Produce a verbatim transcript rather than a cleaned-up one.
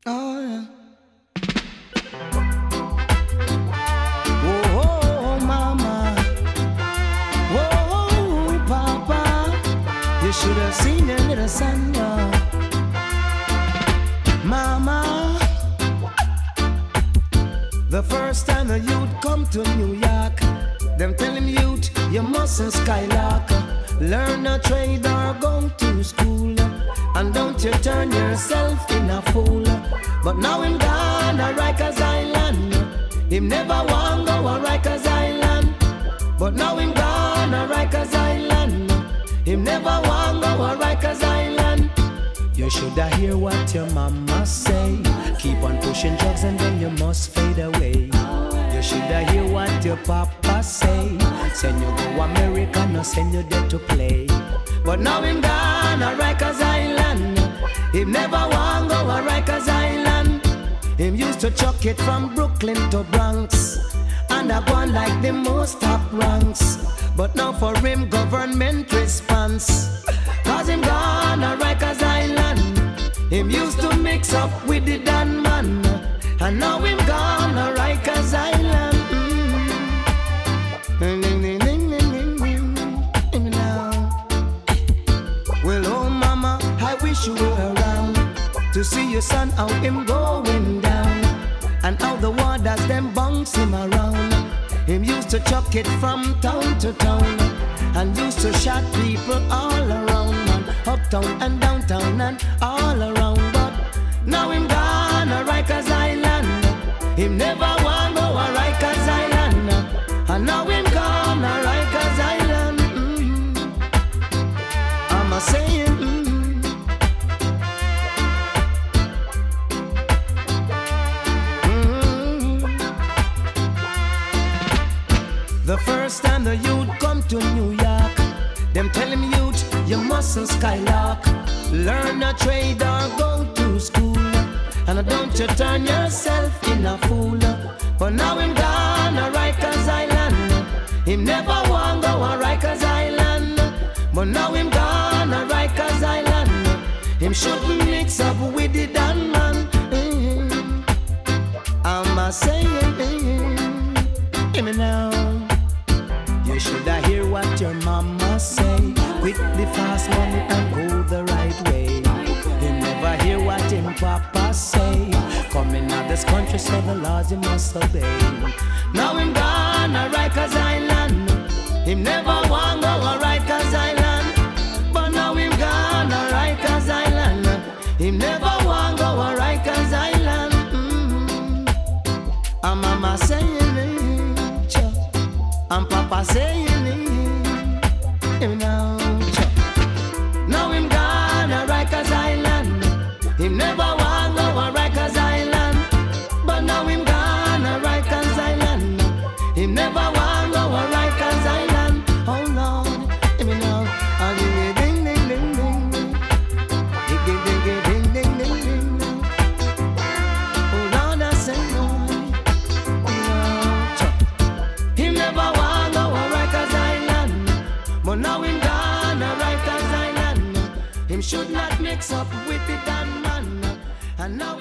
Oh, yeah. Oh, oh, mama. Oh, papa. You should have seen your little son, yeah. Mama. The first time the youth come to New York, them tell him youth, you mustn't skylark. Learn a trade or go to school, and don't you turn yourself in a fool. But now him gone a Rikers Island. Him never want go a Rikers Island. But now him gone a Rikers Island. Him never want go a Rikers Island. You shoulda hear what your mama say. Keep on pushing drugs and then you must fade away. You shoulda hear what your papa say. Send you go America, no send you there to play. But now him gone a Rikers Island. Him never want go a Rikers Island. Him used to chuck it from Brooklyn to Bronx, and I go on like the most top ranks. But now for him government response, cause him gone a Rikers Island. Him used to mix up with the Dan man, and now him gone a Rikers Island. Mm. Ding, ding, ding, ding, ding, ding, ding. Well, oh mama, I wish you were around to see your son how him going down, and how the warders them bounce him around. Him used to chuck it from town to town, and used to shot people all around, man, uptown and downtown and all around. But now him gone a Rikers Island. Him never want go a Rikers Island, and now him gone a Rikers Island. Mm-hmm. I'm a saying. Mm-hmm. Mm-hmm. The first time the youth come to New York, them tell him youth, you mustn't skylark. Learn a trade or go to school, and don't you turn yourself in a fool. But now him gone a Rikers Island. Him never want go a Rikers Island. But now him gone a Rikers Island. Him shouldn't mix up with the Dan man. Mm-hmm. I'm a saying, mm-hmm. Hear me now. You shoulda hear what your mama say. Quit the fast money and go the right way. You never hear what him papa say. Coming out this country, so the laws he must obey. Now him gone a Rikers Island. Him never want go a Rikers Island. But now him gone a Rikers Island. Him never want go a Rikers Island. Mm-hmm. And mama saying it, and papa saying it. Him now, now him gone a Rikers Island. Him never want go a Rikers Island. But now him gone a Rikers Island. Him never want go a Rikers Island. Oh Lord, hear me now. And you ding ding ding ding ding, ding ding ding ding ding ding ding. Oh Lord, I say no. Him never want go a Rikers Island. But now him gone a Rikers Island. Him should not mix up with the Dan man. And now